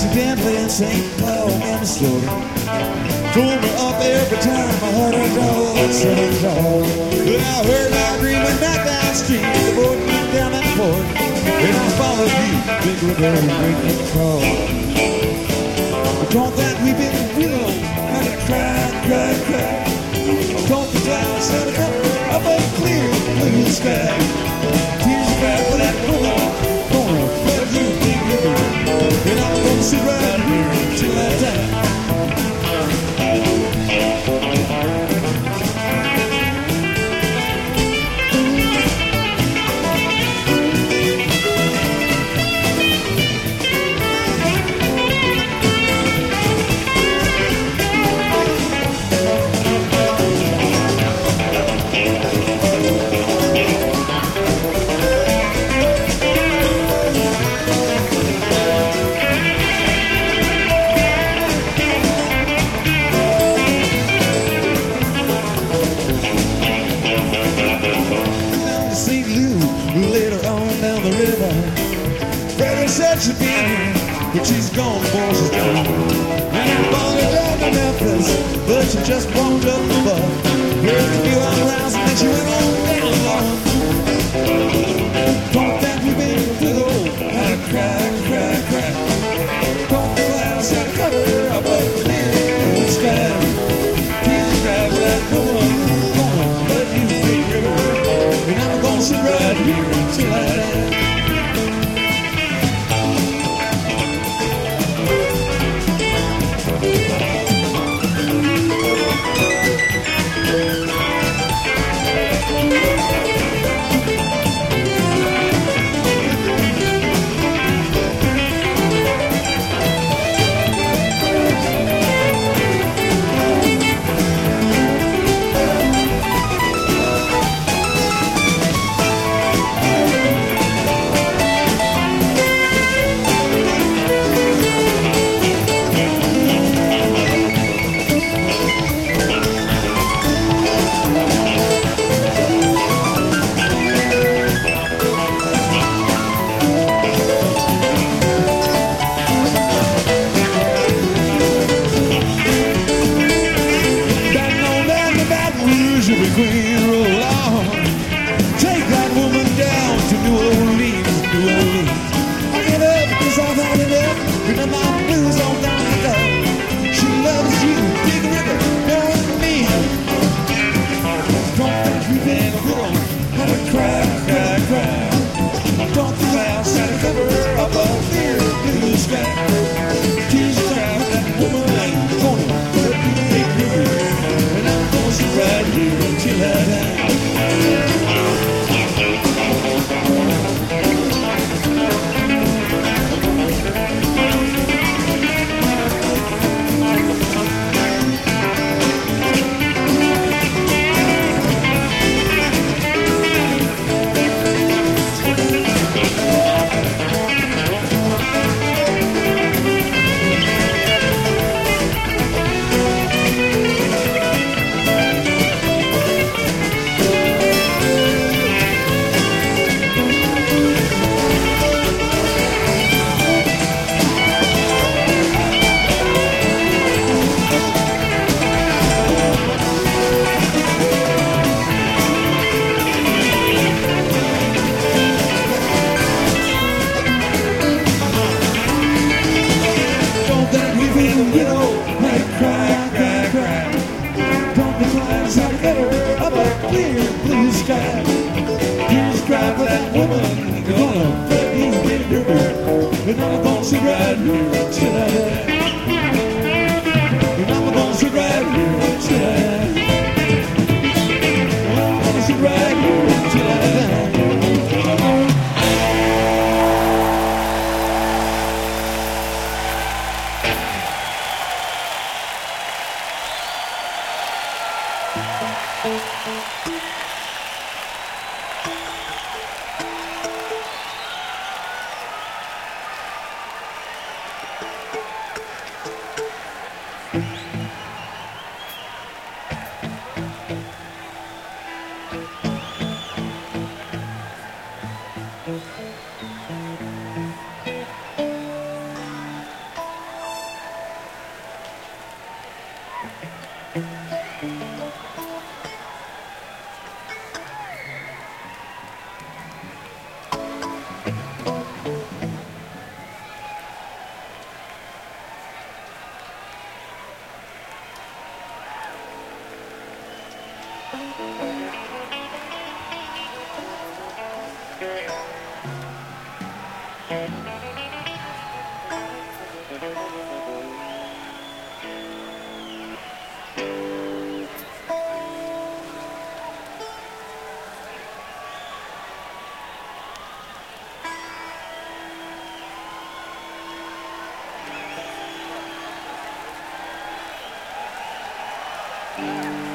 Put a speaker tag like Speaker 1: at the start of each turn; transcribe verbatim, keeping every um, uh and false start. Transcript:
Speaker 1: accidentally in Saint Paul, Minnesota. Told me up every time I heard her dog, said her dog. But I heard her dreaming back downstream, the boat moved down that port, and I followed you, big river, breaking crawl. Don't that we've been real, and I cry, cry, cry. Don't the clouds set it up, up a clear blue sky. Tears cry for that woman, gonna flood you, big river, and I'm gonna sit right here till that time. She's been here, but she's gone before she's gone. And I followed her down to Memphis, but she just walked up the butt. Heard a few other rounds and then she went on down along. Thought that we'd been good old, had a cry, cry, cry. Thought the clouds had covered her up up clear in the sky. Tears cry for that woman, gonna let you big river, and I'm gonna sit right here until I die. Thank